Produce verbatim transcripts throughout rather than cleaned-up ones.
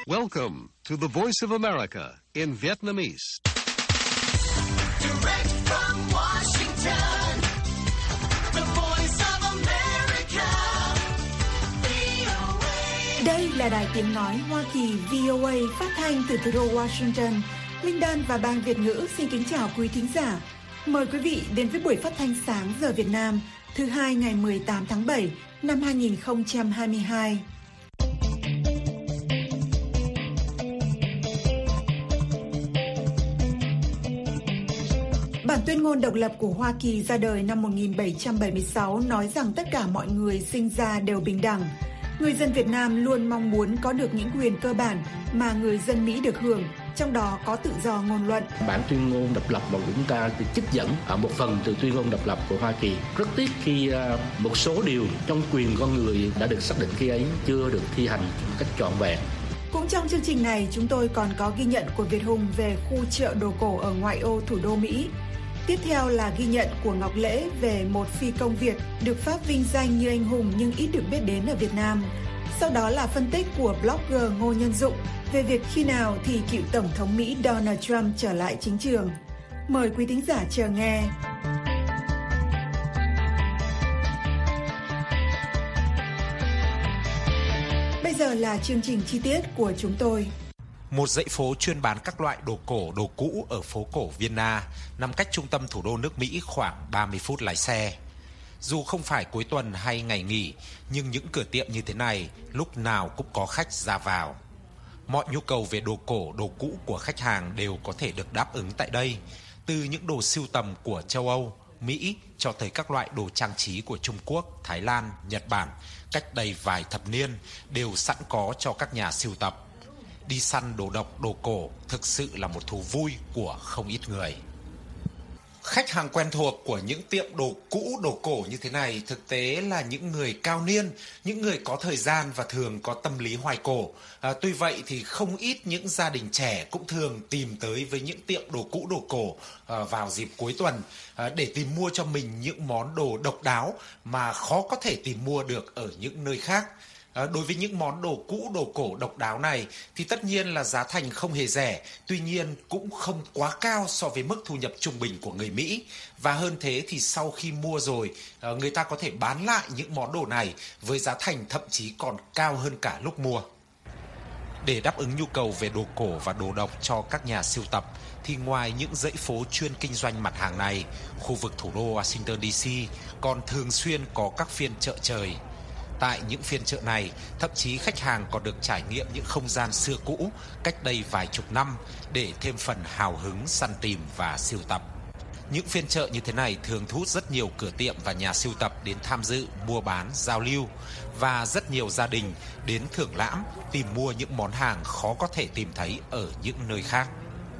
Welcome to the Voice of America in Vietnamese. Direct from Washington, the Voice of America, vê o a. Đây là đài tiếng nói Hoa Kỳ vê o a phát thanh từ thủ đô Washington. Linh Đan và Ban Việt ngữ xin kính chào quý thính giả. Mời quý vị đến với buổi phát thanh sáng giờ Việt Nam thứ hai ngày mười tám tháng bảy năm hai nghìn không trăm hai mươi hai. Bản tuyên ngôn độc lập của Hoa Kỳ ra đời năm một nghìn bảy trăm bảy mươi sáu nói rằng tất cả mọi người sinh ra đều bình đẳng. Người dân Việt Nam luôn mong muốn có được những quyền cơ bản mà người dân Mỹ được hưởng, trong đó có tự do ngôn luận. Bản tuyên ngôn độc lập mà chúng ta trích dẫn ở một phần từ tuyên ngôn độc lập của Hoa Kỳ. Rất tiếc khi một số điều trong quyền con người đã được xác định khi ấy chưa được thi hành một cách trọn vẹn. Cũng trong chương trình này, chúng tôi còn có ghi nhận của Việt Hùng về khu chợ đồ cổ ở ngoại ô thủ đô Mỹ. Tiếp theo là ghi nhận của Ngọc Lễ về một phi công Việt được Pháp vinh danh như anh hùng nhưng ít được biết đến ở Việt Nam. Sau đó là phân tích của blogger Ngô Nhân Dụng về việc khi nào thì cựu Tổng thống Mỹ Donald Trump trở lại chính trường. Mời quý thính giả chờ nghe. Bây giờ là chương trình chi tiết của chúng tôi. Một dãy phố chuyên bán các loại đồ cổ, đồ cũ ở phố cổ Vienna, nằm cách trung tâm thủ đô nước Mỹ khoảng ba mươi phút lái xe. Dù không phải cuối tuần hay ngày nghỉ, nhưng những cửa tiệm như thế này lúc nào cũng có khách ra vào. Mọi nhu cầu về đồ cổ, đồ cũ của khách hàng đều có thể được đáp ứng tại đây, từ những đồ sưu tầm của châu Âu, Mỹ cho tới các loại đồ trang trí của Trung Quốc, Thái Lan, Nhật Bản, cách đây vài thập niên đều sẵn có cho các nhà sưu tập. Đi săn đồ độc, đồ cổ thực sự là một thú vui của không ít người. Khách hàng quen thuộc của những tiệm đồ cũ, đồ cổ như thế này thực tế là những người cao niên, những người có thời gian và thường có tâm lý hoài cổ. À, tuy vậy thì không ít những gia đình trẻ cũng thường tìm tới với những tiệm đồ cũ, đồ cổ à, vào dịp cuối tuần à, để tìm mua cho mình những món đồ độc đáo mà khó có thể tìm mua được ở những nơi khác. À, đối với những món đồ cũ, đồ cổ độc đáo này thì tất nhiên là giá thành không hề rẻ, tuy nhiên cũng không quá cao so với mức thu nhập trung bình của người Mỹ. Và hơn thế thì sau khi mua rồi, à, người ta có thể bán lại những món đồ này với giá thành thậm chí còn cao hơn cả lúc mua. Để đáp ứng nhu cầu về đồ cổ và đồ độc cho các nhà sưu tập, thì ngoài những dãy phố chuyên kinh doanh mặt hàng này, khu vực thủ đô Washington đê xê còn thường xuyên có các phiên chợ trời. Tại những phiên chợ này, thậm chí khách hàng còn được trải nghiệm những không gian xưa cũ cách đây vài chục năm để thêm phần hào hứng săn tìm và sưu tập. Những phiên chợ như thế này thường thu hút rất nhiều cửa tiệm và nhà sưu tập đến tham dự, mua bán, giao lưu và rất nhiều gia đình đến thưởng lãm, tìm mua những món hàng khó có thể tìm thấy ở những nơi khác.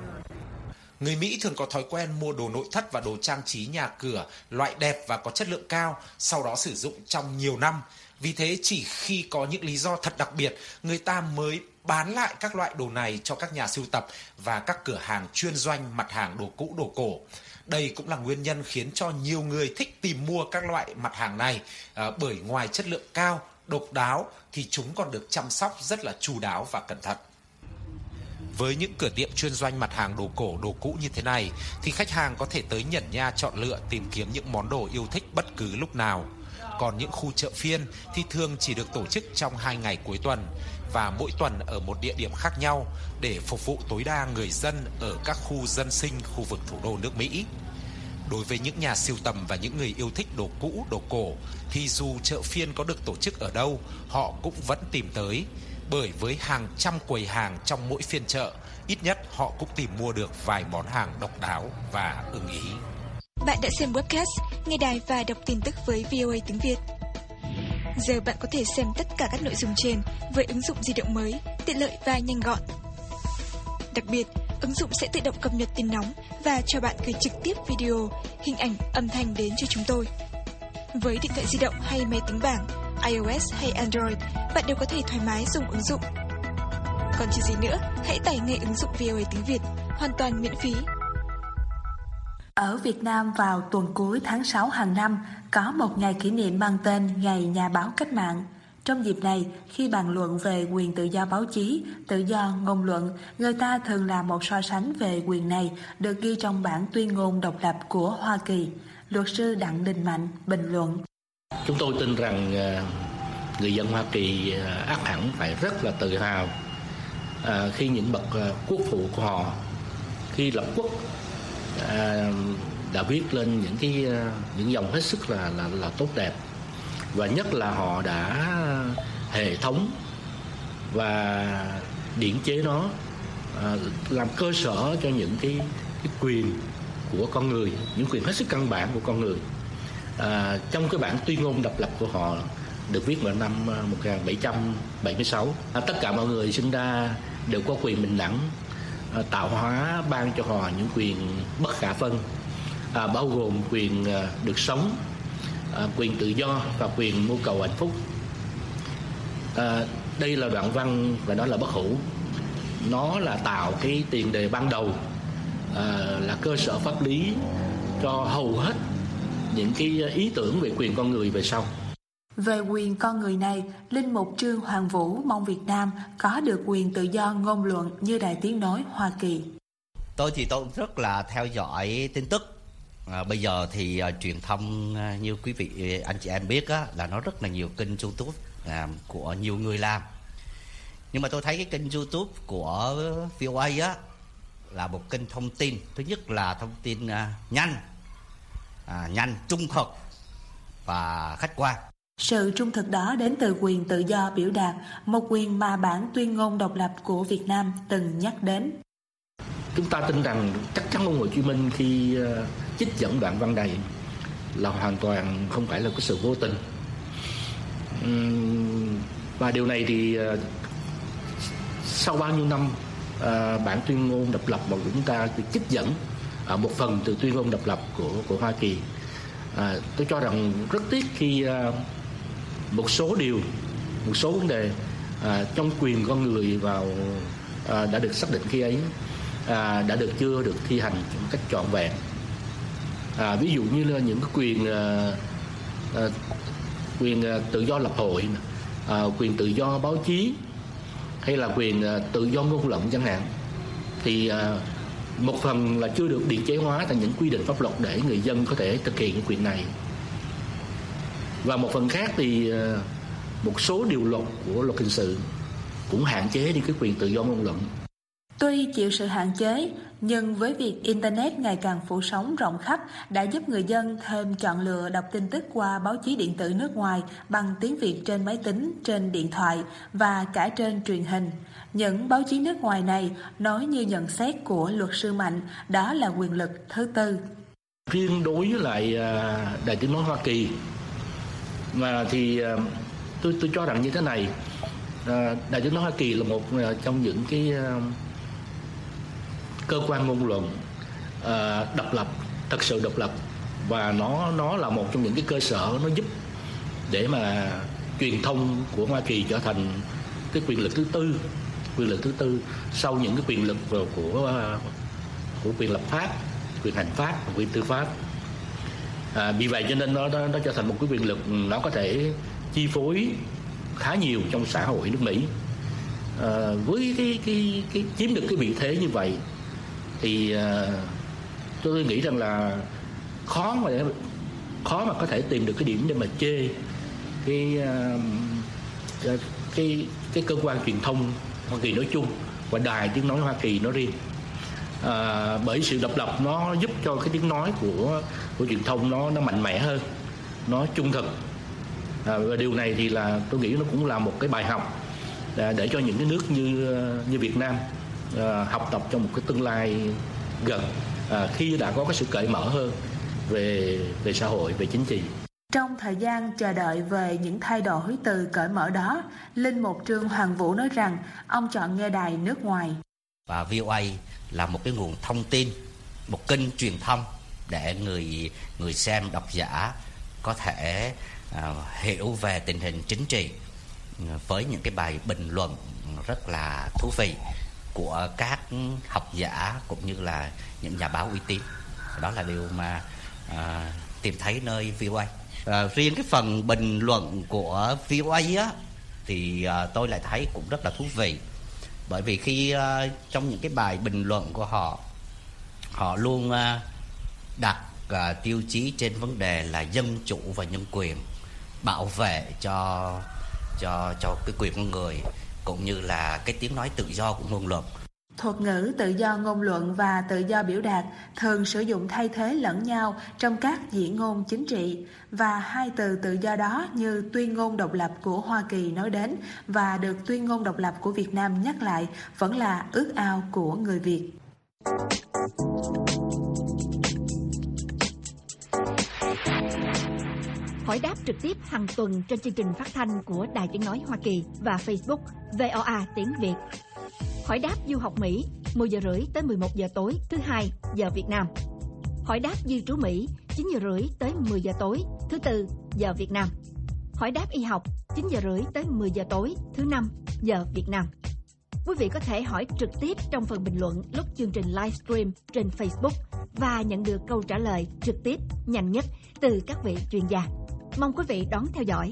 Người Mỹ thường có thói quen mua đồ nội thất và đồ trang trí nhà cửa loại đẹp và có chất lượng cao, sau đó sử dụng trong nhiều năm. Vì thế chỉ khi có những lý do thật đặc biệt, người ta mới bán lại các loại đồ này cho các nhà sưu tập và các cửa hàng chuyên doanh mặt hàng đồ cũ, đồ cổ. Đây cũng là nguyên nhân khiến cho nhiều người thích tìm mua các loại mặt hàng này, à, bởi ngoài chất lượng cao, độc đáo thì chúng còn được chăm sóc rất là chu đáo và cẩn thận. Với những cửa tiệm chuyên doanh mặt hàng đồ cổ, đồ cũ như thế này thì khách hàng có thể tới nhẩn nha chọn lựa tìm kiếm những món đồ yêu thích bất cứ lúc nào. Còn những khu chợ phiên thì thường chỉ được tổ chức trong hai ngày cuối tuần và mỗi tuần ở một địa điểm khác nhau để phục vụ tối đa người dân ở các khu dân sinh, khu vực thủ đô nước Mỹ. Đối với những nhà sưu tầm và những người yêu thích đồ cũ, đồ cổ thì dù chợ phiên có được tổ chức ở đâu, họ cũng vẫn tìm tới. Bởi với hàng trăm quầy hàng trong mỗi phiên chợ, ít nhất họ cũng tìm mua được vài món hàng độc đáo và ưng ý. Bạn đã xem webcast, nghe đài và đọc tin tức với vê o a tiếng Việt. Giờ bạn có thể xem tất cả các nội dung trên với ứng dụng di động mới, tiện lợi và nhanh gọn. Đặc biệt, ứng dụng sẽ tự động cập nhật tin nóng và cho bạn gửi trực tiếp video, hình ảnh, âm thanh đến cho chúng tôi. Với điện thoại di động hay máy tính bảng, iOS hay Android, bạn đều có thể thoải mái dùng ứng dụng. Còn chờ gì nữa, hãy tải ngay ứng dụng vê o a tiếng Việt, hoàn toàn miễn phí. Ở Việt Nam vào tuần cuối tháng sáu hàng năm có một ngày kỷ niệm mang tên Ngày Nhà báo Cách mạng. Trong dịp này, khi bàn luận về quyền tự do báo chí, tự do ngôn luận, người ta thường làm một so sánh về quyền này được ghi trong bản tuyên ngôn độc lập của Hoa Kỳ. Luật sư Đặng Đình Mạnh bình luận. Chúng tôi tin rằng người dân Hoa Kỳ ắt hẳn phải rất là tự hào khi những bậc quốc phụ của họ khi lập quốc đã viết lên những cái những dòng hết sức là là là tốt đẹp, và nhất là họ đã hệ thống và điển chế nó làm cơ sở cho những cái, cái quyền của con người, những quyền hết sức căn bản của con người. À, trong cái bản tuyên ngôn độc lập của họ được viết vào năm một nghìn bảy trăm bảy mươi sáu, à, tất cả mọi người sinh ra đều có quyền bình đẳng, à, tạo hóa ban cho họ những quyền bất khả phân, à, bao gồm quyền à, được sống, à, quyền tự do và quyền mưu cầu hạnh phúc. À, đây là đoạn văn và nó là bất hủ. Nó là tạo cái tiền đề ban đầu, à, là cơ sở pháp lý cho hầu hết những cái ý tưởng về quyền con người về sau. Về quyền con người này, Linh mục Trương Hoàng Vũ mong Việt Nam có được quyền tự do ngôn luận như Đài Tiếng Nói Hoa Kỳ. Tôi thì tôi cũng rất là theo dõi tin tức. À, bây giờ thì uh, truyền thông uh, như quý vị anh chị em biết á, là nó rất là nhiều kênh YouTube uh, của nhiều người làm. Nhưng mà tôi thấy cái kênh YouTube của vê o a á là một kênh thông tin. Thứ nhất là thông tin uh, nhanh, uh, nhanh, trung thực và khách quan. Sự trung thực đó đến từ quyền tự do biểu đạt, một quyền mà bản tuyên ngôn độc lập của Việt Nam từng nhắc đến. Chúng ta tin rằng chắc chắn ông Hồ Chí Minh khi uh, trích dẫn đoạn văn này là hoàn toàn không phải là cái sự vô tình. Uhm, và điều này thì uh, sau bao nhiêu năm uh, bản tuyên ngôn độc lập mà chúng ta trích dẫn uh, một phần từ tuyên ngôn độc lập của của Hoa Kỳ. Uh, tôi cho rằng rất tiếc khi uh, một số điều, một số vấn đề uh, trong quyền con người vào uh, đã được xác định khi ấy À, đã được chưa được thi hành một cách trọn vẹn. À, ví dụ như là những cái quyền à, à, quyền à, tự do lập hội, à, quyền tự do báo chí, hay là quyền à, tự do ngôn luận chẳng hạn, thì à, một phần là chưa được điển chế hóa thành những quy định pháp luật để người dân có thể thực hiện những quyền này, và một phần khác thì à, một số điều luật của luật hình sự cũng hạn chế đi cái quyền tự do ngôn luận. Tuy chịu sự hạn chế, nhưng với việc Internet ngày càng phủ sóng rộng khắp đã giúp người dân thêm chọn lựa đọc tin tức qua báo chí điện tử nước ngoài bằng tiếng Việt trên máy tính, trên điện thoại và cả trên truyền hình. Những báo chí nước ngoài này nói như nhận xét của luật sư Mạnh, đó là quyền lực thứ tư. Riêng đối với lại Đài Tiếng Nói Hoa Kỳ mà thì tôi tôi cho rằng như thế này, Đài Tiếng Nói Hoa Kỳ là một trong những cái cơ quan ngôn luận uh, độc lập, thật sự độc lập, và nó nó là một trong những cái cơ sở nó giúp để mà truyền thông của Hoa Kỳ trở thành cái quyền lực thứ tư, quyền lực thứ tư sau những cái quyền lực của của, của quyền lập pháp, quyền hành pháp và quyền tư pháp. À, vì vậy cho nên nó, nó nó trở thành một cái quyền lực nó có thể chi phối khá nhiều trong xã hội nước Mỹ. À, với cái cái cái chiếm được cái vị thế như vậy thì uh, tôi nghĩ rằng là khó mà để, khó mà có thể tìm được cái điểm để mà chê cái uh, cái cái cơ quan truyền thông Hoa Kỳ nói chung và Đài Tiếng Nói Hoa Kỳ nói riêng. Uh, bởi sự độc lập nó giúp cho cái tiếng nói của của truyền thông nó nó mạnh mẽ hơn, nó trung thực. Uh, và điều này thì là tôi nghĩ nó cũng là một cái bài học uh, để cho những cái nước như uh, như Việt Nam Uh, học tập trong một cái tương lai gần, uh, khi đã có cái sự cởi mở hơn về về xã hội, về chính trị. Trong thời gian chờ đợi về những thay đổi từ cởi mở đó, Linh mục Trương Hoàng Vũ nói rằng ông chọn nghe đài nước ngoài. Và vê o a là một cái nguồn thông tin, một kênh truyền thông để người người xem, độc giả có thể uh, hiểu về tình hình chính trị với những cái bài bình luận rất là thú vị của các học giả cũng như là những nhà báo uy tín. Đó là điều mà à, tìm thấy nơi vê o a. À, riêng cái phần bình luận của vê o a á, thì uh, tôi lại thấy cũng rất là thú vị. Bởi vì khi uh, trong những cái bài bình luận của họ, họ luôn uh, đặt uh, tiêu chí trên vấn đề là dân chủ và nhân quyền, bảo vệ cho cho cho cái quyền con người, cũng như là cái tiếng nói tự do của ngôn luận. Thuật ngữ tự do ngôn luận và tự do biểu đạt thường sử dụng thay thế lẫn nhau trong các diễn ngôn chính trị, và hai từ tự do đó như tuyên ngôn độc lập của Hoa Kỳ nói đến và được tuyên ngôn độc lập của Việt Nam nhắc lại vẫn là ước ao của người Việt. Hỏi đáp trực tiếp hàng tuần trên chương trình phát thanh của Đài Tiếng nói Hoa Kỳ và Facebook vê o a tiếng Việt. Hỏi đáp du học Mỹ mười giờ rưỡi tới mười một giờ tối thứ hai giờ Việt Nam. Hỏi đáp di trú Mỹ chín giờ rưỡi tới mười giờ tối thứ tư giờ Việt Nam. Hỏi đáp y học chín giờ rưỡi tới mười giờ tối thứ năm giờ Việt Nam. Quý vị có thể hỏi trực tiếp trong phần bình luận lúc chương trình livestream trên Facebook và nhận được câu trả lời trực tiếp nhanh nhất từ các vị chuyên gia. Mong quý vị đón theo dõi.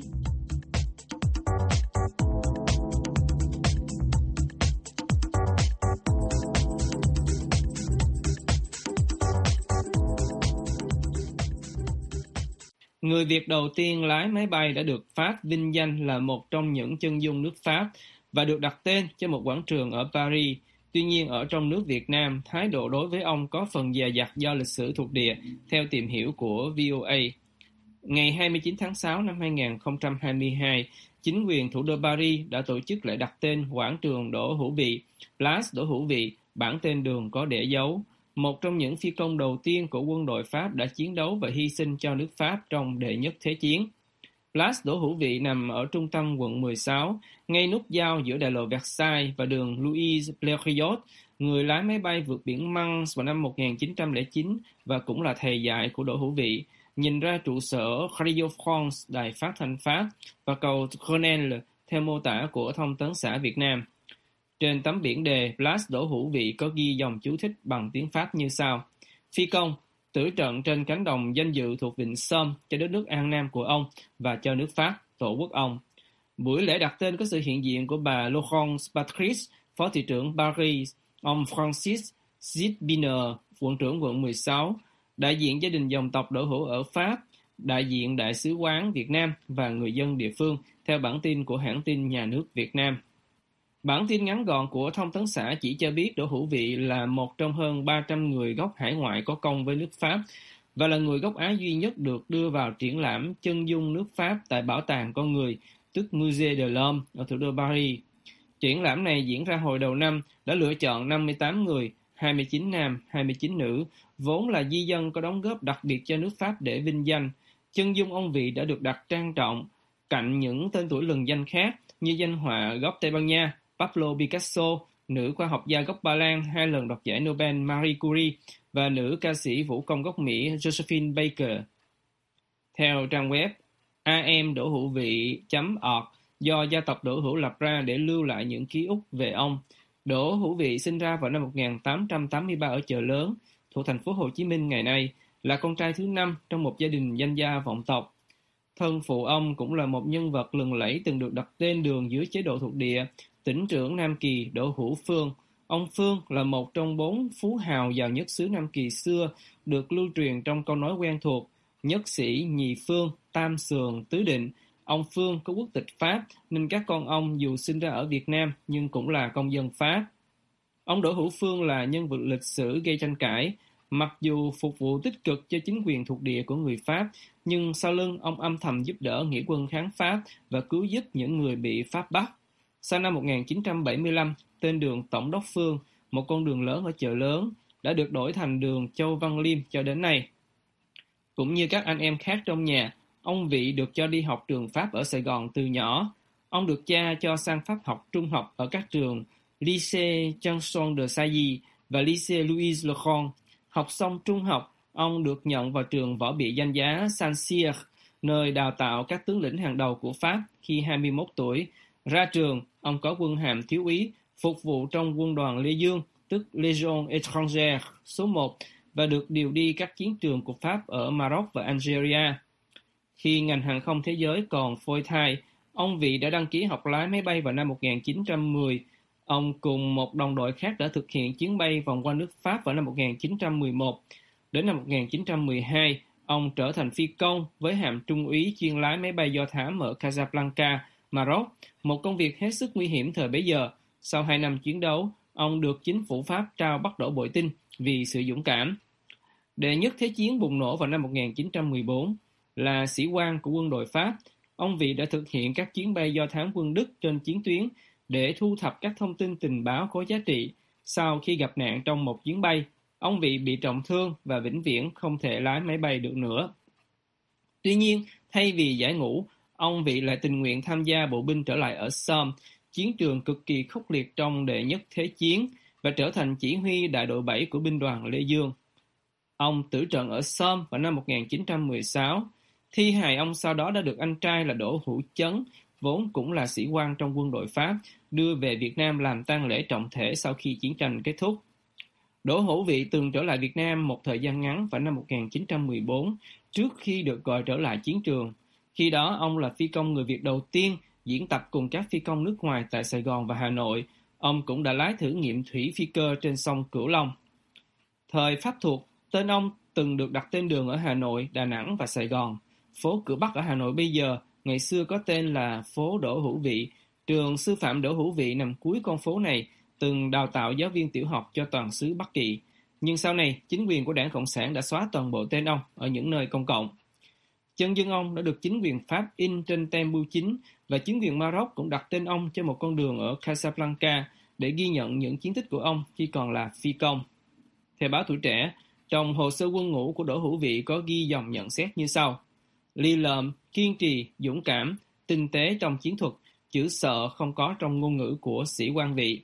Người Việt đầu tiên lái máy bay đã được Pháp vinh danh là một trong những chân dung nước Pháp và được đặt tên cho một quảng trường ở Paris. Tuy nhiên, ở trong nước Việt Nam, thái độ đối với ông có phần dè dặt do lịch sử thuộc địa, theo tìm hiểu của vê o a. Ngày hai mươi chín tháng sáu năm hai nghìn không trăm hai mươi hai, chính quyền thủ đô Paris đã tổ chức lễ đặt tên quảng trường Đỗ Hữu Vị, Place Đỗ Hữu Vị, bản tên đường có để dấu. Một trong những phi công đầu tiên của quân đội Pháp đã chiến đấu và hy sinh cho nước Pháp trong đệ nhất thế chiến. Place Đỗ Hữu Vị nằm ở trung tâm quận mười sáu, ngay nút giao giữa đại lộ Versailles và đường Louis Blériot. Người lái máy bay vượt biển Manche vào năm một nghìn chín trăm lẻ chín và cũng là thầy dạy của Đỗ Hữu Vị, nhìn ra trụ sở Radio France, đài phát thanh Pháp, và cầu Grenelle theo mô tả của Thông tấn xã Việt Nam. Trên tấm biển đề Place Đỗ Hữu Vị có ghi dòng chú thích bằng tiếng Pháp như sau: Phi công, tử trận trên cánh đồng danh dự thuộc vịnh Somme cho đất nước An Nam của ông và cho nước Pháp, tổ quốc ông. Buổi lễ đặt tên có sự hiện diện của bà Laurence Patrice, phó thị trưởng Paris, ông Francis Zitbiner, quận trưởng quận mười sáu, đại diện gia đình dòng tộc Đỗ Hữu ở Pháp, đại diện đại sứ quán Việt Nam và người dân địa phương, theo bản tin của hãng tin nhà nước Việt Nam. Bản tin ngắn gọn của Thông tấn xã chỉ cho biết Đỗ Hữu Vị là một trong hơn ba trăm người gốc hải ngoại có công với nước Pháp và là người gốc Á duy nhất được đưa vào triển lãm chân dung nước Pháp tại Bảo tàng Con Người, tức Musée de l'Homme ở thủ đô Paris. Triển lãm này diễn ra hồi đầu năm đã lựa chọn năm mươi tám người, hai mươi chín nam, hai mươi chín nữ, vốn là di dân có đóng góp đặc biệt cho nước Pháp để vinh danh. Chân dung ông Vị đã được đặt trang trọng cạnh những tên tuổi lừng danh khác như danh họa gốc Tây Ban Nha Pablo Picasso, nữ khoa học gia gốc Ba Lan hai lần đoạt giải Nobel Marie Curie và nữ ca sĩ vũ công gốc Mỹ Josephine Baker. Theo trang web a em đỗ hữu vị chấm org do gia tộc Đỗ Hữu lập ra để lưu lại những ký ức về ông, Đỗ Hữu Vị sinh ra vào năm một nghìn tám trăm tám mươi ba ở Chợ Lớn, thuộc thành phố Hồ Chí Minh ngày nay, là con trai thứ năm trong một gia đình danh gia vọng tộc. Thân phụ ông cũng là một nhân vật lừng lẫy từng được đặt tên đường dưới chế độ thuộc địa, tỉnh trưởng Nam Kỳ Đỗ Hữu Phương. Ông Phương là một trong bốn phú hào giàu nhất xứ Nam Kỳ xưa, được lưu truyền trong câu nói quen thuộc: nhất sĩ, nhì phương, tam sườn, tứ định. Ông Phương có quốc tịch Pháp nên các con ông dù sinh ra ở Việt Nam nhưng cũng là công dân Pháp. Ông Đỗ Hữu Phương là nhân vật lịch sử gây tranh cãi. Mặc dù phục vụ tích cực cho chính quyền thuộc địa của người Pháp, nhưng sau lưng ông âm thầm giúp đỡ nghĩa quân kháng Pháp và cứu giúp những người bị Pháp bắt. Sau năm một nghìn chín trăm bảy mươi lăm, tên đường Tổng đốc Phương, một con đường lớn ở Chợ Lớn, đã được đổi thành đường Châu Văn Liêm cho đến nay. Cũng như các anh em khác trong nhà, ông Vị được cho đi học trường Pháp ở Sài Gòn từ nhỏ. Ông được cha cho sang Pháp học trung học ở các trường Lycée Janson de Sailly và Lycée Louis Le Grand. Học xong trung học, ông được nhận vào trường võ bị danh giá Saint-Cyr, nơi đào tạo các tướng lĩnh hàng đầu của Pháp khi hai mươi mốt tuổi. Ra trường, ông có quân hàm thiếu úy, phục vụ trong quân đoàn Lê Dương, tức Légion étrangère số một, và được điều đi các chiến trường của Pháp ở Maroc và Algeria. Khi ngành hàng không thế giới còn phôi thai, Ông Vị đã đăng ký học lái máy bay vào năm một nghìn chín trăm mười. Ông cùng một đồng đội khác đã thực hiện chuyến bay vòng qua nước Pháp vào năm một nghìn chín trăm mười một. Đến năm một nghìn chín trăm mười hai, ông trở thành phi công với hàm trung úy chuyên lái máy bay do thám ở Casablanca, Maroc, một công việc hết sức nguy hiểm thời bấy giờ. Sau hai năm chiến đấu, ông được chính phủ Pháp trao bắt đổ bội tinh vì sự dũng cảm. Đệ nhất Thế chiến bùng nổ vào năm một nghìn chín trăm mười bốn. Là sĩ quan của quân đội Pháp, ông Vị đã thực hiện các chuyến bay do thám quân Đức trên chiến tuyến để thu thập các thông tin tình báo có giá trị. Sau khi gặp nạn trong một chuyến bay, ông Vị bị trọng thương và vĩnh viễn không thể lái máy bay được nữa. Tuy nhiên, thay vì giải ngũ, ông Vị lại tình nguyện tham gia bộ binh trở lại ở Somme, chiến trường cực kỳ khốc liệt trong đệ nhất Thế chiến, và trở thành chỉ huy đại đội bảy của binh đoàn Lê Dương. Ông tử trận ở Somme vào năm một nghìn chín trăm mười sáu. Thi hài ông sau đó đã được anh trai là Đỗ Hữu Chấn, vốn cũng là sĩ quan trong quân đội Pháp, đưa về Việt Nam làm tang lễ trọng thể sau khi chiến tranh kết thúc. Đỗ Hữu Vị từng trở lại Việt Nam một thời gian ngắn vào năm một nghìn chín trăm mười bốn, trước khi được gọi trở lại chiến trường. Khi đó, ông là phi công người Việt đầu tiên diễn tập cùng các phi công nước ngoài tại Sài Gòn và Hà Nội. Ông cũng đã lái thử nghiệm thủy phi cơ trên sông Cửu Long. Thời Pháp thuộc, tên ông từng được đặt tên đường ở Hà Nội, Đà Nẵng và Sài Gòn. Phố Cửa Bắc ở Hà Nội bây giờ, ngày xưa có tên là phố Đỗ Hữu Vị. Trường sư phạm Đỗ Hữu Vị nằm cuối con phố này, từng đào tạo giáo viên tiểu học cho toàn xứ Bắc Kỵ. Nhưng sau này, chính quyền của Đảng Cộng sản đã xóa toàn bộ tên ông ở những nơi công cộng. Chân dung ông đã được chính quyền Pháp in trên tem bưu chính, và chính quyền Maroc cũng đặt tên ông trên một con đường ở Casablanca để ghi nhận những chiến tích của ông khi còn là phi công. Theo báo Tuổi Trẻ, trong hồ sơ quân ngũ của Đỗ Hữu Vị có ghi dòng nhận xét như sau: li lợm, kiên trì, dũng cảm, tinh tế trong chiến thuật, chữ sợ không có trong ngôn ngữ của sĩ quan Vị.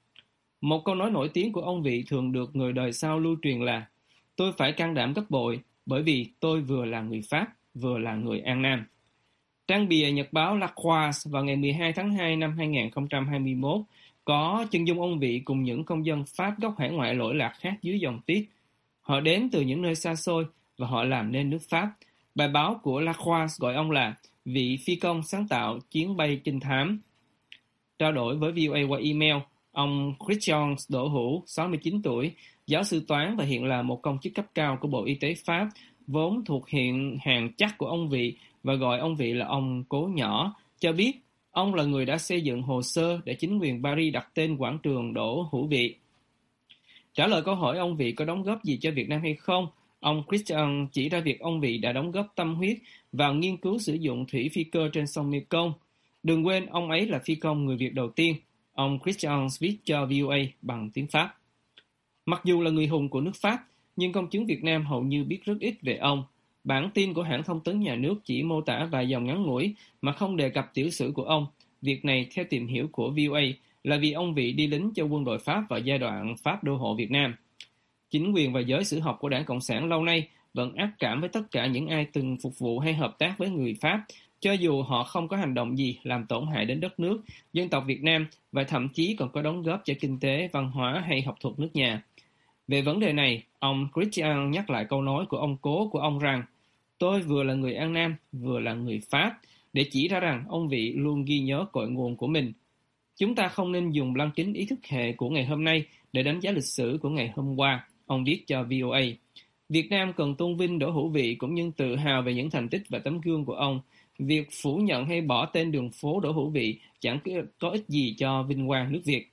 Một câu nói nổi tiếng của ông Vị thường được người đời sau lưu truyền là: tôi phải can đảm gấp bội, bởi vì tôi vừa là người Pháp, vừa là người An Nam. Trang bìa nhật báo La Croix vào ngày mười hai tháng hai năm hai nghìn không trăm hai mươi mốt có chân dung ông Vị cùng những công dân Pháp gốc hải ngoại lỗi lạc khác dưới dòng tiết. Họ đến từ những nơi xa xôi và họ làm nên nước Pháp. Bài báo của La Croix gọi ông là vị phi công sáng tạo chuyến bay trinh thám. Trao đổi với vê o a qua email, ông Christian Đỗ Hữu, sáu mươi chín tuổi, giáo sư toán và hiện là một công chức cấp cao của Bộ Y tế Pháp, vốn thuộc hiện hàng chắc của ông Vị và gọi ông Vị là ông Cố Nhỏ, cho biết ông là người đã xây dựng hồ sơ để chính quyền Paris đặt tên quảng trường Đỗ Hữu Vị. Trả lời câu hỏi ông Vị có đóng góp gì cho Việt Nam hay không, ông Christian chỉ ra việc ông Vị đã đóng góp tâm huyết vào nghiên cứu sử dụng thủy phi cơ trên sông Mekong. Đừng quên ông ấy là phi công người Việt đầu tiên. Ông Christian viết cho vê o a bằng tiếng Pháp. Mặc dù là người hùng của nước Pháp, nhưng công chúng Việt Nam hầu như biết rất ít về ông. Bản tin của hãng thông tấn nhà nước chỉ mô tả vài dòng ngắn ngủi mà không đề cập tiểu sử của ông. Việc này, theo tìm hiểu của vê o a, là vì ông Vị đi lính cho quân đội Pháp vào giai đoạn Pháp đô hộ Việt Nam. Chính quyền và giới sử học của Đảng Cộng sản lâu nay vẫn ác cảm với tất cả những ai từng phục vụ hay hợp tác với người Pháp, cho dù họ không có hành động gì làm tổn hại đến đất nước, dân tộc Việt Nam và thậm chí còn có đóng góp cho kinh tế, văn hóa hay học thuật nước nhà. Về vấn đề này, ông Christian nhắc lại câu nói của ông cố của ông rằng: tôi vừa là người An Nam, vừa là người Pháp, để chỉ ra rằng ông Vị luôn ghi nhớ cội nguồn của mình. Chúng ta không nên dùng lăng kính ý thức hệ của ngày hôm nay để đánh giá lịch sử của ngày hôm qua, ông viết cho vê o a. Việt Nam cần tôn vinh Đỗ Hữu Vị cũng như tự hào về những thành tích và tấm gương của ông. Việc phủ nhận hay bỏ tên đường phố Đỗ Hữu Vị chẳng có ích gì cho vinh quang nước Việt.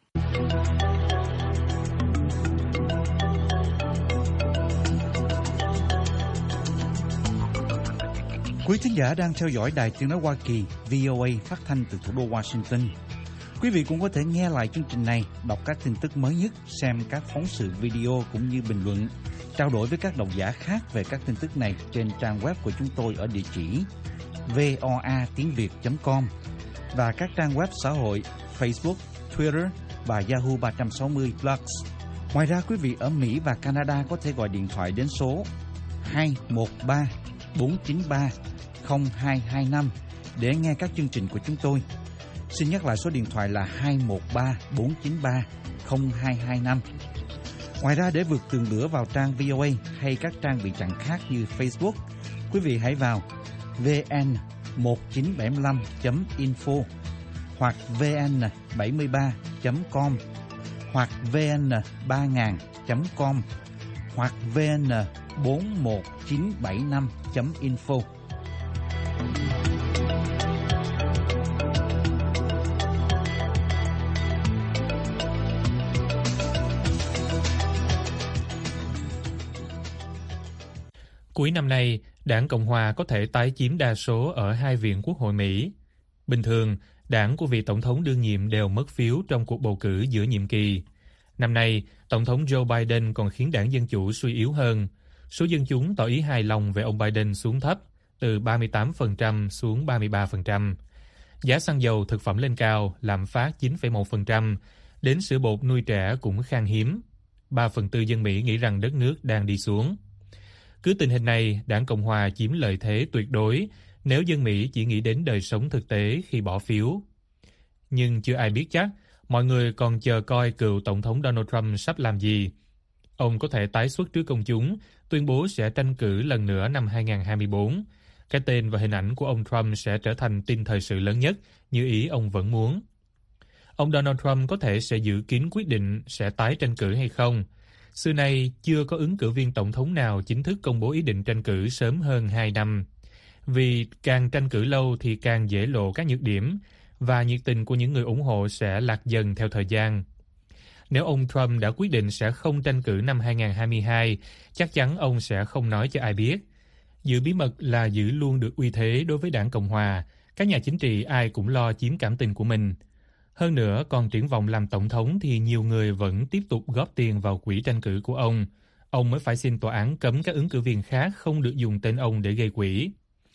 Quý thính giả đang theo dõi Đài Tiếng nói Hoa Kỳ vê o a phát thanh từ thủ đô Washington. Quý vị cũng có thể nghe lại chương trình này, đọc các tin tức mới nhất, xem các phóng sự video cũng như bình luận, trao đổi với các độc giả khác về các tin tức này trên trang web của chúng tôi ở địa chỉ voa tiếng việt chấm com và các trang web xã hội Facebook, Twitter và Yahoo ba trăm sáu mươi Plus. Ngoài ra, quý vị ở Mỹ và Canada có thể gọi điện thoại đến số hai một ba bốn chín ba không hai hai năm để nghe các chương trình của chúng tôi. Xin nhắc lại số điện thoại là hai một ba bốn chín ba không hai hai năm. Ngoài ra, để vượt tường lửa vào trang vê o a hay các trang bị chặn khác như Facebook, quý vị hãy vào vn một chín bảy lăm chấm info hoặc vn bảy ba chấm com hoặc vn ba nghìn chấm com hoặc vn bốn một chín bảy năm chấm info. Cuối năm nay, Đảng Cộng Hòa có thể tái chiếm đa số ở hai viện Quốc hội Mỹ. Bình thường, đảng của vị Tổng thống đương nhiệm đều mất phiếu trong cuộc bầu cử giữa nhiệm kỳ. Năm nay, Tổng thống Joe Biden còn khiến đảng Dân Chủ suy yếu hơn. Số dân chúng tỏ ý hài lòng về ông Biden xuống thấp, từ ba mươi tám phần trăm xuống ba mươi ba phần trăm. Giá xăng dầu thực phẩm lên cao, lạm phát chín phẩy một phần trăm, đến sữa bột nuôi trẻ cũng khan hiếm. Ba phần tư dân Mỹ nghĩ rằng đất nước đang đi xuống. Cứ tình hình này, Đảng Cộng Hòa chiếm lợi thế tuyệt đối nếu dân Mỹ chỉ nghĩ đến đời sống thực tế khi bỏ phiếu. Nhưng chưa ai biết chắc, mọi người còn chờ coi cựu Tổng thống Donald Trump sắp làm gì. Ông có thể tái xuất trước công chúng, tuyên bố sẽ tranh cử lần nữa năm hai không hai tư. Cái tên và hình ảnh của ông Trump sẽ trở thành tin thời sự lớn nhất, như ý ông vẫn muốn. Ông Donald Trump có thể sẽ giữ kín quyết định sẽ tái tranh cử hay không. Xưa nay, chưa có ứng cử viên tổng thống nào chính thức công bố ý định tranh cử sớm hơn hai năm. Vì càng tranh cử lâu thì càng dễ lộ các nhược điểm, và nhiệt tình của những người ủng hộ sẽ lạc dần theo thời gian. Nếu ông Trump đã quyết định sẽ không tranh cử năm hai không hai hai, chắc chắn ông sẽ không nói cho ai biết. Giữ bí mật là giữ luôn được uy thế đối với Đảng Cộng Hòa. Các nhà chính trị ai cũng lo chiếm cảm tình của mình. Hơn nữa, còn triển vọng làm tổng thống thì nhiều người vẫn tiếp tục góp tiền vào quỹ tranh cử của ông. Ông mới phải xin tòa án cấm các ứng cử viên khác không được dùng tên ông để gây quỹ.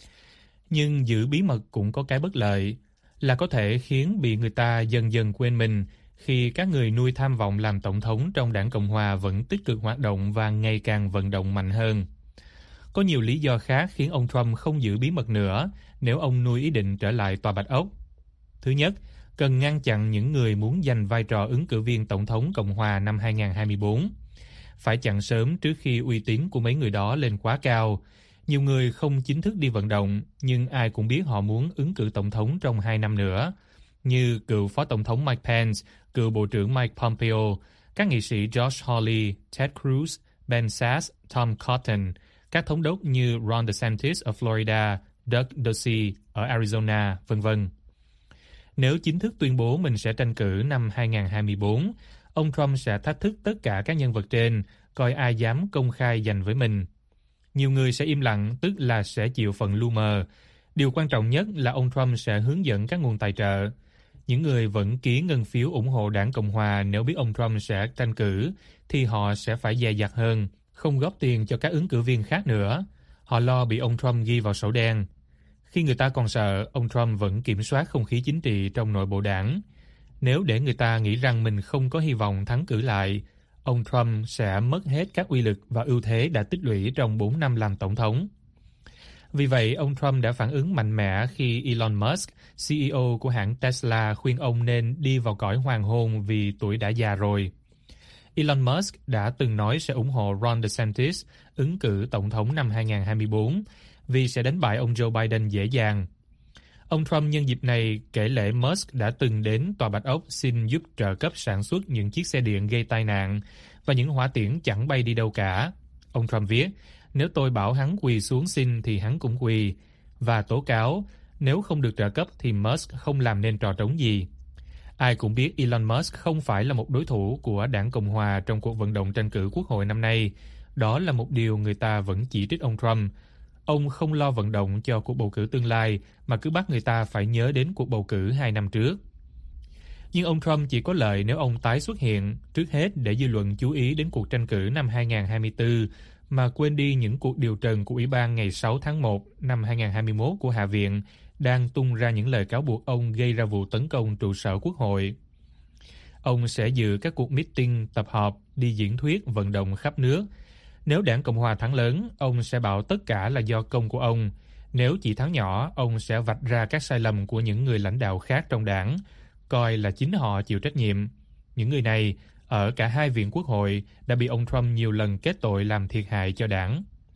Nhưng giữ bí mật cũng có cái bất lợi, là có thể khiến bị người ta dần dần quên mình khi các người nuôi tham vọng làm tổng thống trong Đảng Cộng Hòa vẫn tích cực hoạt động và ngày càng vận động mạnh hơn. Có nhiều lý do khác khiến ông Trump không giữ bí mật nữa nếu ông nuôi ý định trở lại Tòa Bạch Ốc. Thứ nhất, cần ngăn chặn những người muốn giành vai trò ứng cử viên Tổng thống Cộng Hòa năm hai không hai tư. Phải chặn sớm trước khi uy tín của mấy người đó lên quá cao. Nhiều người không chính thức đi vận động, nhưng ai cũng biết họ muốn ứng cử Tổng thống trong hai năm nữa, như cựu Phó Tổng thống Mike Pence, cựu Bộ trưởng Mike Pompeo, các nghị sĩ Josh Hawley, Ted Cruz, Ben Sasse, Tom Cotton, các thống đốc như Ron DeSantis ở Florida, Doug Ducey ở Arizona, vân vân. Nếu chính thức tuyên bố mình sẽ tranh cử năm hai không hai tư, ông Trump sẽ thách thức tất cả các nhân vật trên, coi ai dám công khai giành với mình. Nhiều người sẽ im lặng, tức là sẽ chịu phần lu mờ. Điều quan trọng nhất là ông Trump sẽ hướng dẫn các nguồn tài trợ. Những người vẫn ký ngân phiếu ủng hộ Đảng Cộng Hòa nếu biết ông Trump sẽ tranh cử, thì họ sẽ phải dè dặt hơn, không góp tiền cho các ứng cử viên khác nữa. Họ lo bị ông Trump ghi vào sổ đen. Khi người ta còn sợ, ông Trump vẫn kiểm soát không khí chính trị trong nội bộ đảng. Nếu để người ta nghĩ rằng mình không có hy vọng thắng cử lại, ông Trump sẽ mất hết các uy lực và ưu thế đã tích lũy trong bốn năm làm tổng thống. Vì vậy, ông Trump đã phản ứng mạnh mẽ khi Elon Musk, xê e ô của hãng Tesla, khuyên ông nên đi vào cõi hoàng hôn vì tuổi đã già rồi. Elon Musk đã từng nói sẽ ủng hộ Ron DeSantis ứng cử tổng thống năm hai không hai tư vì sẽ đánh bại ông Joe Biden dễ dàng. Ông Trump nhân dịp này kể lể Musk đã từng đến Tòa Bạch Ốc xin giúp trợ cấp sản xuất những chiếc xe điện gây tai nạn và những hỏa tiễn chẳng bay đi đâu cả. Ông Trump viết, nếu tôi bảo hắn quỳ xuống xin thì hắn cũng quỳ, và tố cáo nếu không được trợ cấp thì Musk không làm nên trò trống gì. Ai cũng biết Elon Musk không phải là một đối thủ của Đảng Cộng Hòa trong cuộc vận động tranh cử quốc hội năm nay. Đó là một điều người ta vẫn chỉ trích ông Trump. Ông không lo vận động cho cuộc bầu cử tương lai mà cứ bắt người ta phải nhớ đến cuộc bầu cử hai năm trước. Nhưng ông Trump chỉ có lợi nếu ông tái xuất hiện, trước hết để dư luận chú ý đến cuộc tranh cử năm hai không hai tư, mà quên đi những cuộc điều trần của Ủy ban ngày sáu tháng một năm hai không hai mốt của Hạ viện đang tung ra những lời cáo buộc ông gây ra vụ tấn công trụ sở Quốc hội. Ông sẽ dự các cuộc meeting, tập họp, đi diễn thuyết, vận động khắp nước. Nếu Đảng Cộng Hòa thắng lớn, ông sẽ bảo tất cả là do công của ông. Nếu chỉ thắng nhỏ, ông sẽ vạch ra các sai lầm của những người lãnh đạo khác trong đảng, coi là chính họ chịu trách nhiệm. Những người này, ở cả hai viện Quốc hội, đã bị ông Trump nhiều lần kết tội làm thiệt hại cho đảng.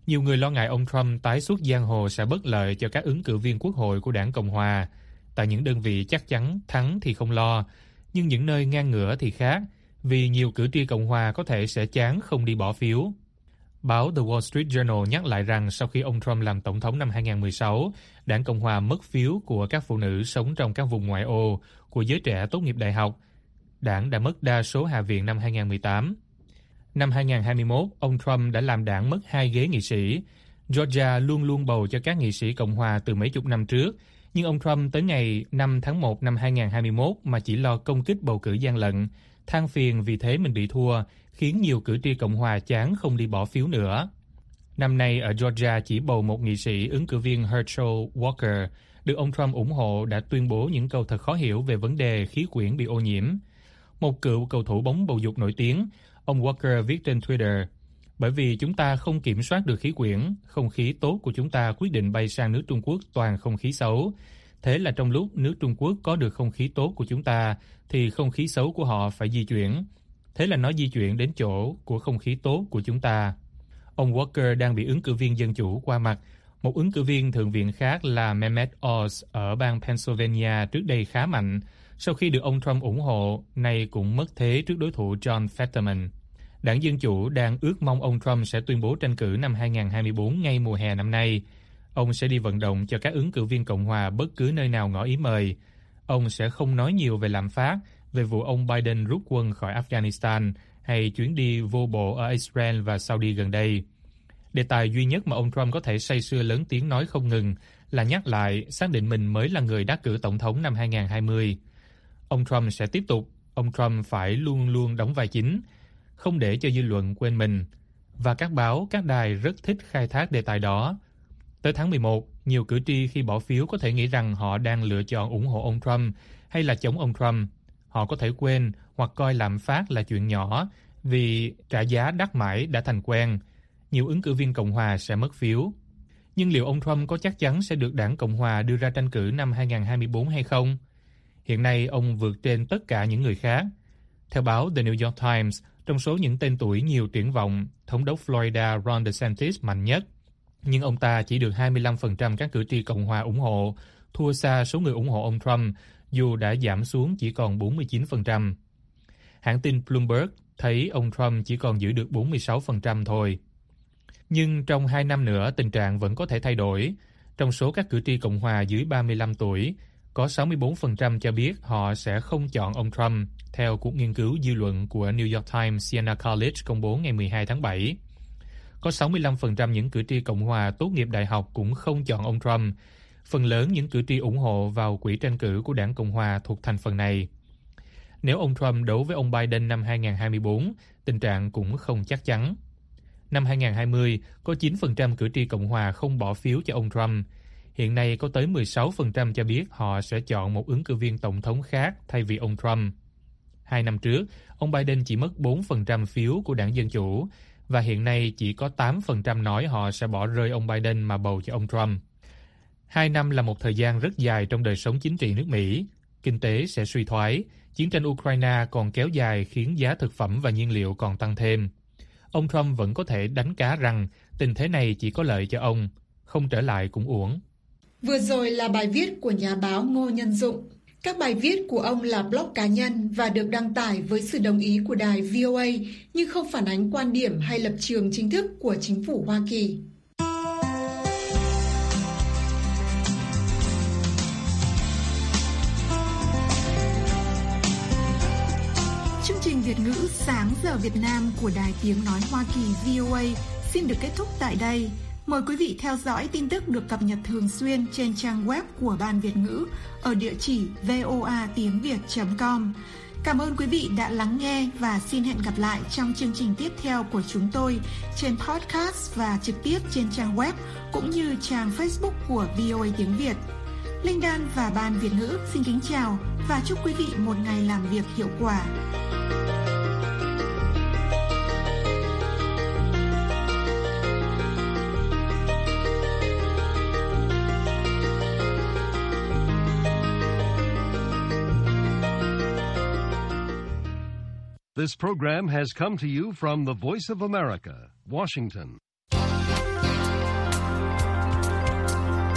Nhiều người lo ngại ông Trump tái xuất giang hồ sẽ bất lợi cho các ứng cử viên quốc hội của đảng Cộng hòa. Tại những đơn vị chắc chắn thắng thì không lo, nhưng những nơi ngang ngửa thì khác, vì nhiều cử tri Cộng hòa có thể sẽ chán không đi bỏ phiếu. Báo The Wall Street Journal nhắc lại rằng sau khi ông Trump làm tổng thống năm hai không một sáu, đảng Cộng hòa mất phiếu của các phụ nữ sống trong các vùng ngoại ô, của giới trẻ tốt nghiệp đại học. Đảng đã mất đa số hạ viện năm hai không một tám. Năm hai không hai mốt, ông Trump đã làm đảng mất hai ghế nghị sĩ. Georgia luôn luôn bầu cho các nghị sĩ Cộng hòa từ mấy chục năm trước, nhưng ông Trump tới ngày năm tháng một năm hai không hai mốt mà chỉ lo công kích bầu cử gian lận, than phiền vì thế mình bị thua, khiến nhiều cử tri Cộng hòa chán không đi bỏ phiếu nữa. Năm nay ở Georgia chỉ bầu một nghị sĩ, ứng cử viên Herschel Walker, được ông Trump ủng hộ, đã tuyên bố những câu thật khó hiểu về vấn đề khí quyển bị ô nhiễm. Một cựu cầu thủ bóng bầu dục nổi tiếng, ông Walker viết trên Twitter: bởi vì chúng ta không kiểm soát được khí quyển, không khí tốt của chúng ta quyết định bay sang nước Trung Quốc toàn không khí xấu. Thế là trong lúc nước Trung Quốc có được không khí tốt của chúng ta, thì không khí xấu của họ phải di chuyển. Thế là nó di chuyển đến chỗ của không khí tốt của chúng ta. Ông Walker đang bị ứng cử viên Dân Chủ qua mặt. Một ứng cử viên thượng viện khác là Mehmet Oz ở bang Pennsylvania trước đây khá mạnh. Sau khi được ông Trump ủng hộ, nay cũng mất thế trước đối thủ John Fetterman. Đảng Dân Chủ đang ước mong ông Trump sẽ tuyên bố tranh cử năm hai không hai tư ngay mùa hè năm nay. Ông sẽ đi vận động cho các ứng cử viên Cộng hòa bất cứ nơi nào ngỏ ý mời. Ông sẽ không nói nhiều về lạm phát, về vụ ông Biden rút quân khỏi Afghanistan hay chuyến đi vô bộ ở Israel và Saudi gần đây. Đề tài duy nhất mà ông Trump có thể say sưa lớn tiếng nói không ngừng là nhắc lại xác định mình mới là người đắc cử tổng thống năm hai không hai không. Ông Trump sẽ tiếp tục, ông Trump phải luôn luôn đóng vai chính, không để cho dư luận quên mình. Và các báo, các đài rất thích khai thác đề tài đó. Tới tháng mười một, nhiều cử tri khi bỏ phiếu có thể nghĩ rằng họ đang lựa chọn ủng hộ ông Trump hay là chống ông Trump. Họ có thể quên hoặc coi lạm phát là chuyện nhỏ vì trả giá đắt mãi đã thành quen. Nhiều ứng cử viên Cộng hòa sẽ mất phiếu. Nhưng liệu ông Trump có chắc chắn sẽ được đảng Cộng hòa đưa ra tranh cử năm hai không hai tư hay không? Hiện nay ông vượt trên tất cả những người khác. Theo báo The New York Times, trong số những tên tuổi nhiều triển vọng, thống đốc Florida Ron DeSantis mạnh nhất. Nhưng ông ta chỉ được hai mươi lăm phần trăm các cử tri Cộng hòa ủng hộ, thua xa số người ủng hộ ông Trump, dù đã giảm xuống chỉ còn bốn mươi chín phần trăm. Hãng tin Bloomberg thấy ông Trump chỉ còn giữ được bốn mươi sáu phần trăm thôi. Nhưng trong hai năm nữa, tình trạng vẫn có thể thay đổi. Trong số các cử tri Cộng hòa dưới ba mươi lăm tuổi, có sáu mươi bốn phần trăm cho biết họ sẽ không chọn ông Trump, theo cuộc nghiên cứu dư luận của New York Times Siena College công bố ngày mười hai tháng bảy. Có sáu mươi lăm phần trăm những cử tri Cộng hòa tốt nghiệp đại học cũng không chọn ông Trump. Phần lớn những cử tri ủng hộ vào quỹ tranh cử của đảng Cộng hòa thuộc thành phần này. Nếu ông Trump đấu với ông Biden năm hai không hai tư, tình trạng cũng không chắc chắn. Năm hai không hai không, có chín phần trăm cử tri Cộng hòa không bỏ phiếu cho ông Trump. Hiện nay có tới mười sáu phần trăm cho biết họ sẽ chọn một ứng cử viên tổng thống khác thay vì ông Trump. Hai năm trước, ông Biden chỉ mất bốn phần trăm phiếu của đảng Dân Chủ, và hiện nay chỉ có tám phần trăm nói họ sẽ bỏ rơi ông Biden mà bầu cho ông Trump. Hai năm là một thời gian rất dài trong đời sống chính trị nước Mỹ. Kinh tế sẽ suy thoái, chiến tranh Ukraine còn kéo dài khiến giá thực phẩm và nhiên liệu còn tăng thêm. Ông Trump vẫn có thể đánh cá rằng tình thế này chỉ có lợi cho ông, không trở lại cũng uổng. Vừa rồi là bài viết của nhà báo Ngô Nhân Dụng. Các bài viết của ông là blog cá nhân và được đăng tải với sự đồng ý của đài vê o a, nhưng không phản ánh quan điểm hay lập trường chính thức của chính phủ Hoa Kỳ. Chương trình Việt ngữ Sáng giờ Việt Nam của Đài Tiếng Nói Hoa Kỳ vê o a xin được kết thúc tại đây. Mời quý vị theo dõi tin tức được cập nhật thường xuyên trên trang web của Ban Việt ngữ ở địa chỉ voa tiếng việt chấm com. Cảm ơn quý vị đã lắng nghe và xin hẹn gặp lại trong chương trình tiếp theo của chúng tôi trên podcast và trực tiếp trên trang web cũng như trang Facebook của vê o a Tiếng Việt. Linh Đan và Ban Việt ngữ xin kính chào và chúc quý vị một ngày làm việc hiệu quả. This program has come to you from the Voice of America, Washington.